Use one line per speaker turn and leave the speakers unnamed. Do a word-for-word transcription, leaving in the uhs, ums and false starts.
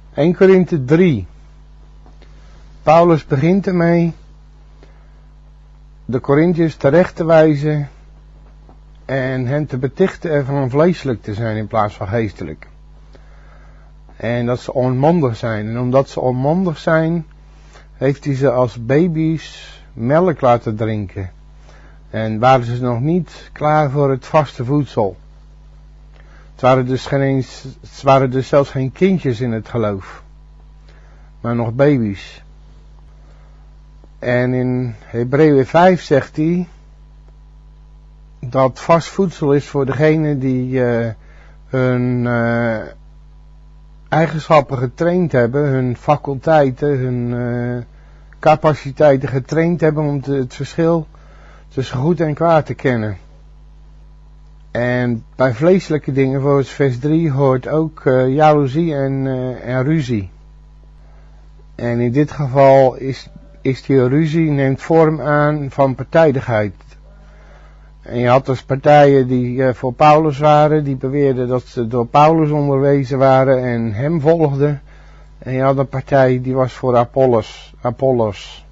Eerste Korinthe drie. Paulus begint ermee de Korinthiërs terecht te wijzen en hen te betichten ervan vleeselijk te zijn in plaats van geestelijk. En dat ze onmondig zijn. En omdat ze onmondig zijn, heeft hij ze als baby's melk laten drinken. En waren ze nog niet klaar voor het vaste voedsel. Het waren dus, geen eens, het waren dus zelfs geen kindjes in het geloof. Maar nog baby's. En in Hebreeën vijf zegt hij dat vast voedsel is voor degenen die uh, hun uh, eigenschappen getraind hebben, hun faculteiten, hun uh, capaciteiten getraind hebben om te, het verschil tussen goed en kwaad te kennen. En bij vleeselijke dingen, volgens vers drie, hoort ook uh, jaloezie en, uh, en ruzie. En in dit geval is, is die ruzie, neemt vorm aan van partijdigheid. En je had dus partijen die uh, voor Paulus waren, die beweerden dat ze door Paulus onderwezen waren en hem volgden. En je had een partij die was voor Apollos. Apollos.